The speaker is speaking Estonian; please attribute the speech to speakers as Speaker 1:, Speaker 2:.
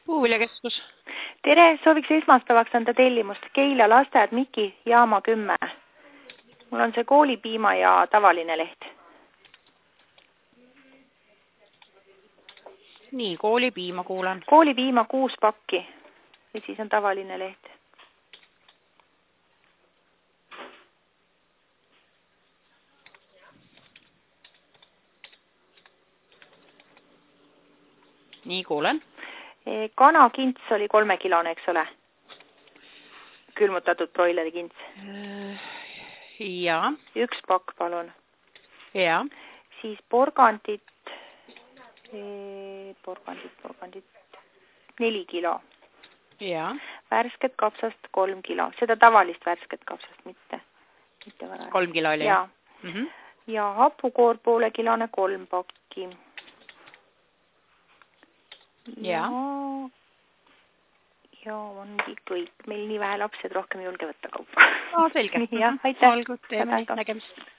Speaker 1: Puuviljakeskus.
Speaker 2: Tere, sooviks esmaspäevaks anda tellimust Keila lasteaed Miki Jaama 10. Mul on see koolipiima ja tavaline leht.
Speaker 1: Nii, koolipiima kuulen.
Speaker 2: Koolipiima 6 pakki ja siis on tavaline leht.
Speaker 1: Nii, kuulen.
Speaker 2: Kanakints oli 3-kilone, eks ole? Külmutatud broileri kints.
Speaker 1: Ja.
Speaker 2: 1 pakk, palun.
Speaker 1: Ja.
Speaker 2: Siis porgandit 4 kilo.
Speaker 1: Ja.
Speaker 2: Värsket kapsast 3 kilo. Seda tavalist värsket kapsast, mitte vara.
Speaker 1: 3 kilo oli.
Speaker 2: Ja. Ja hapukoor 0,5 kilone 3 pakki. Ja ongi kõik. Meil nii vähe lapsed rohkem julge võtta kaupa.
Speaker 1: Selge.
Speaker 2: Ja, aitäh.
Speaker 1: Olgu, teeme nii. Nägemist.